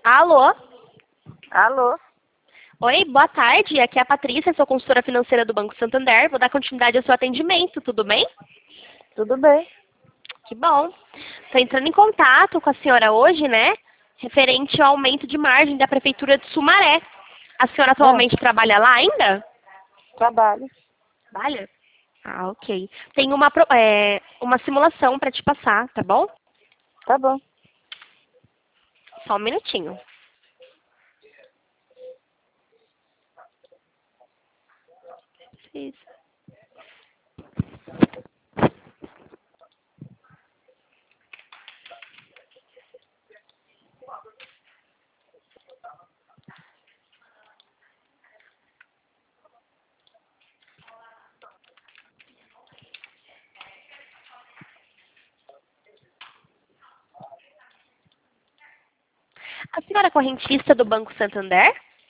Alô? Alô? Oi, boa tarde. Aqui é a Patrícia, sou consultora financeira do Banco Santander. Vou dar continuidade ao seu atendimento, tudo bem? Tudo bem? Que bom. Estou entrando em contato com a senhora hoje, né? Referente ao aumento de margem da Prefeitura de Sumaré. A senhora atualmente trabalha lá ainda? Trabalho. Trabalha? Ah, ok. Tem uma simulação para te passar, tá bom? Tá bom. Só um minutinho. Isso. A senhora é correntista do Banco Santander?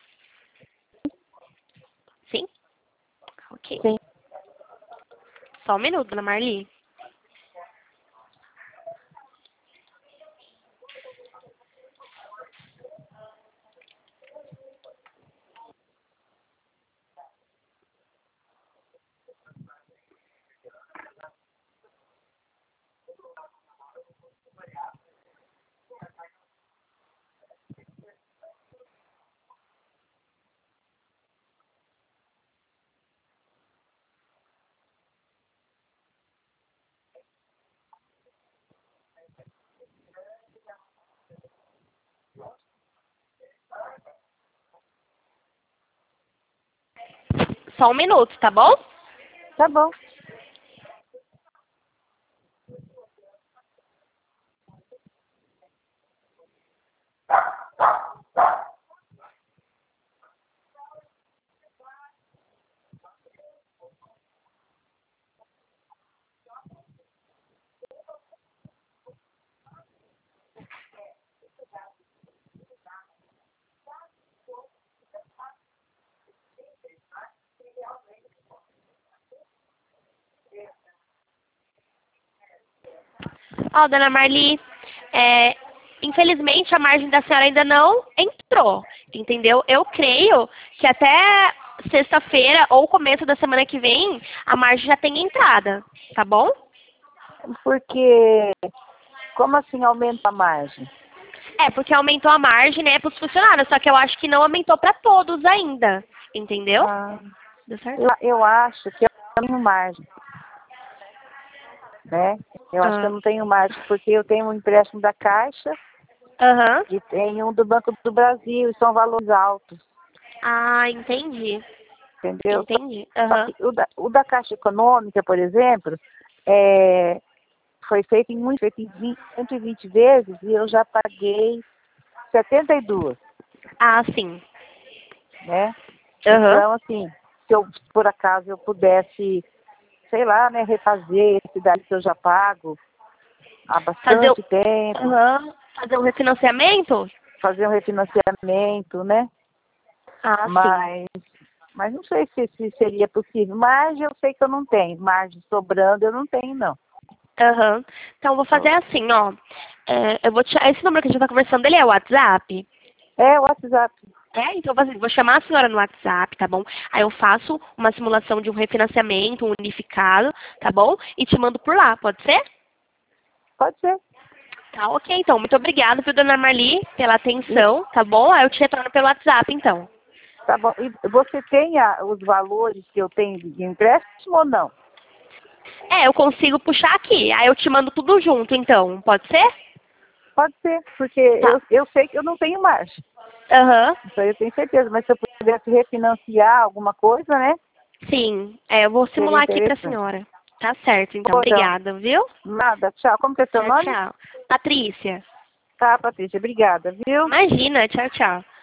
Sim? Ok. Sim. Só um minuto, dona Marli. Só um minuto, tá bom? Tá bom. Ó, dona Marli, infelizmente a margem da senhora ainda não entrou, entendeu? Eu creio que até sexta-feira ou começo da semana que vem a margem já tem entrada, tá bom? Porque, como assim aumenta a margem? É, porque aumentou a margem, né, para os funcionários, só que eu acho que não aumentou para todos ainda, entendeu? Ah, Deu certo? eu acho que eu não tenho margem, né? Eu acho que eu Ah. não tenho margem, porque eu tenho um empréstimo da Caixa Aham. e tenho um do Banco do Brasil, e são valores altos, Ah, entendi. entendeu? Entendi. Só Aham. que o da Caixa Econômica, por exemplo, é, foi feito em 120 vezes e eu já paguei 72, Ah, sim. né? Aham. Então, assim, se eu, por acaso eu pudesse, sei lá, né, refazer esse daí que eu já pago há Fazer o... bastante tempo, Aham. Fazer um refinanciamento? fazer um refinanciamento, né? Ah, sim. Mas não sei se seria possível. Margem eu sei que eu não tenho. Margem sobrando eu não tenho, não. Aham. Então, eu vou fazer assim, ó. Eu vou tirar esse número que a gente tá conversando, ele é o WhatsApp? É o WhatsApp. Então, eu vou vou chamar a senhora no WhatsApp, tá bom? Aí eu faço uma simulação de um refinanciamento, um unificado, tá bom? E te mando por lá, pode ser? Pode ser. Tá, ok, então. Muito obrigada, viu, dona Marli, pela E, atenção, tá bom? Aí eu te retorno pelo WhatsApp, então. tá bom. E você tem os valores que eu tenho de empréstimo ou não? Eu consigo puxar aqui. Aí eu te mando tudo junto, então. Pode ser? Pode ser, porque Tá. eu sei que eu não tenho margem. Aham. Isso aí eu tenho certeza. Mas se eu pudesse refinanciar alguma coisa, né? Sim. Eu vou Seria simular aqui pra interessante. senhora. Tá certo, então. Bom, então, Obrigada, viu? nada. Tchau. Como que é seu Tchau, nome? tchau. Patrícia. Tá, Patrícia. Obrigada, viu? Imagina. Tchau, tchau.